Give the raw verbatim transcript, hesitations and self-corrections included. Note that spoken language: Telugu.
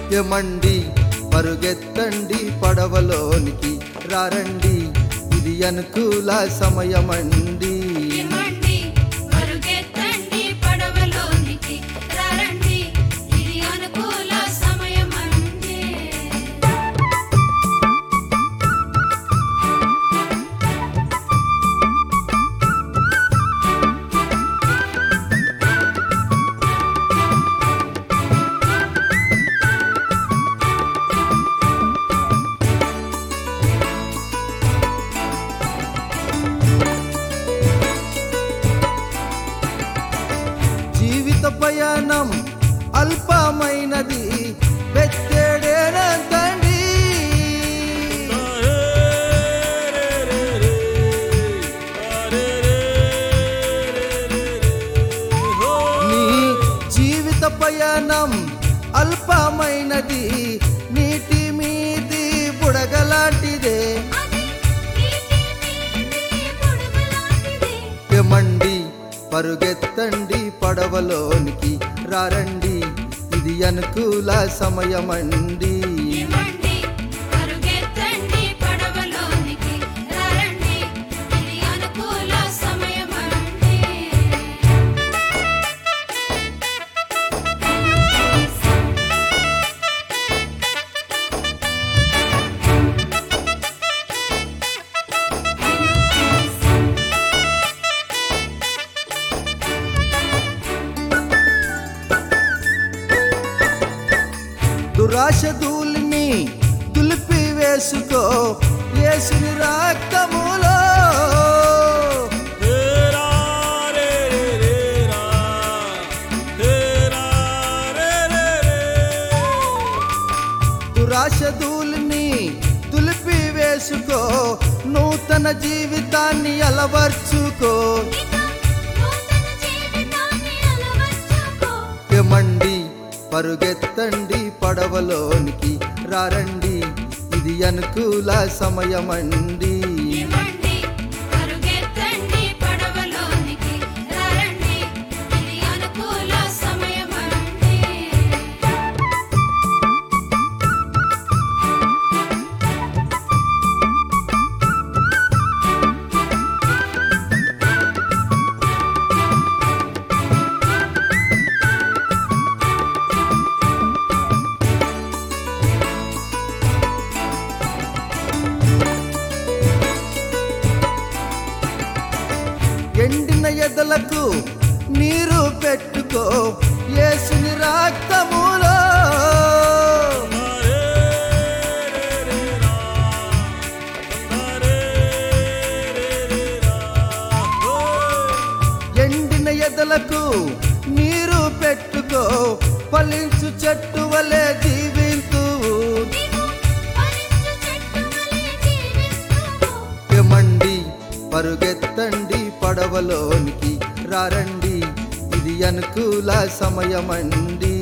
ఎమండి పరుగెత్తండి పడవలోనికి రారండి, ఇది అనుకూల సమయమండి. ఎమండి పరుగెత్తండి పడవలోనికి రారండి, ఇది అనుకూల సమయమండి. జీవిత ప్రయాణం అల్పమైనది, వెత్తేడేనంతండి. నీ జీవిత ప్రయాణం అల్పమైనది, నీటి మీది బుడగలాంటిదే. అది నీటి మీది బుడగలాంటిది. ఎమండి పరుగెత్తండి పడవలోనికి రారండి, ఇది అనుకూల సమయమండి. ఎమండి పరుగెత్తండి పడవలోనికి రారండి, ఇది అనుకూల సమయమండి. దురాశ ధూళిని దులిపి వేసుకో యేసుని రక్తములో. దురాశ ధూళిని దులిపి వేసుకో, నూతన జీవితాన్ని అలవర్చుకో. నూతన జీవితాన్ని అలవర్చుకో. ఎమండి పరుగెత్తండి పడవలోనికి రారండి, ఇది అనుకూల సమయమండి. ఎమండి పరుగెత్తండి పడవలోనికి రారండి, ఇది అనుకూల సమయమండి. ఎండిన ఎదలకు నీరు పెట్టుకో యేసుని రక్తములో. ఎండిన ఎదలకు నీరు పెట్టుకో, ఫలించు చెట్టు వలె జీవింతు. నీవు ఫలించు చెట్టు వలె జీవిస్తువు. ఎమండి పరుగెత్తండి పడవలోనికి రారండి, ఇది అనుకూల సమయమండి.